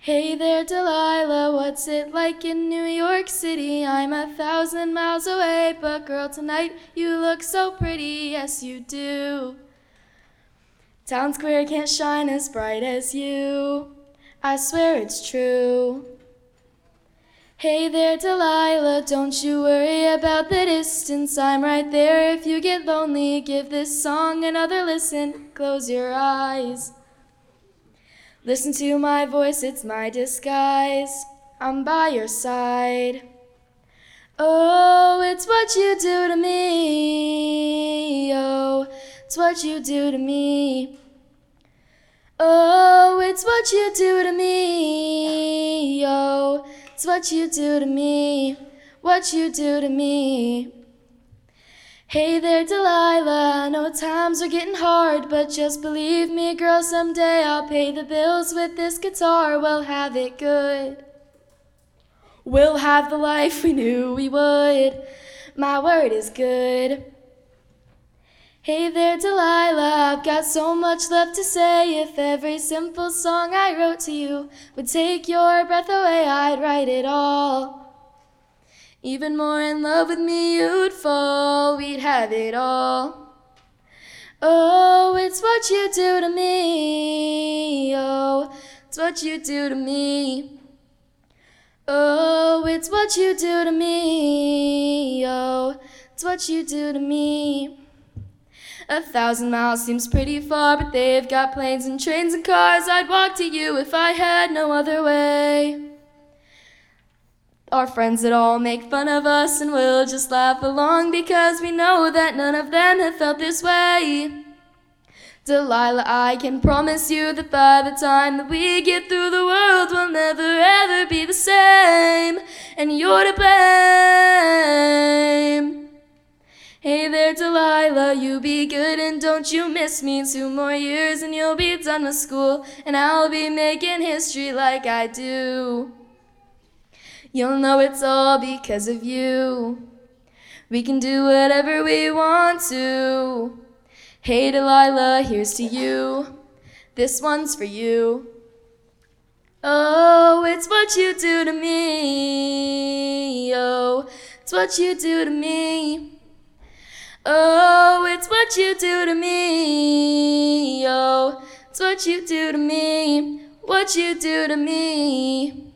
Hey there, Delilah, what's it like in New York City? I'm 1,000 miles away, but girl, tonight you look so pretty, yes you do. Town Square can't shine as bright as you, I swear it's true. Hey there, Delilah, don't you worry about the distance, I'm right there if you get lonely. Give this song another listen, close your eyes. Listen to my voice, it's my disguise. I'm by your side. Oh, it's what you do to me. Oh, it's what you do to me. Oh, it's what you do to me. Oh, it's what you do to me. What you do to me. Hey there, Delilah, I know times are getting hard, but just believe me, girl, someday I'll pay the bills with this guitar. We'll have it good. We'll have the life we knew we would. My word is good. Hey there, Delilah, I've got so much left to say. If every simple song I wrote to you would take your breath away, I'd write it all. Even more in love with me you'd fall, we'd have it all. Oh, it's what you do to me. Oh, it's what you do to me. Oh, it's what you do to me. Oh, it's what you do to me. 1,000 miles seems pretty far, but they've got planes and trains and cars. I'd walk to you if I had no other way. Our friends that all make fun of us, and we'll just laugh along because we know that none of them have felt this way. Delilah, I can promise you that by the time that we get through, the world will never ever be the same, and you're to blame. Hey there, Delilah, you be good and don't you miss me. 2 more years and you'll be done with school, and I'll be making history like I do. You'll know it's all because of you. We can do whatever we want to. Hey Delilah, here's to you. This one's for you. Oh, it's what you do to me. Oh, it's what you do to me. Oh, it's what you do to me. Oh, it's what you do to me. What you do to me.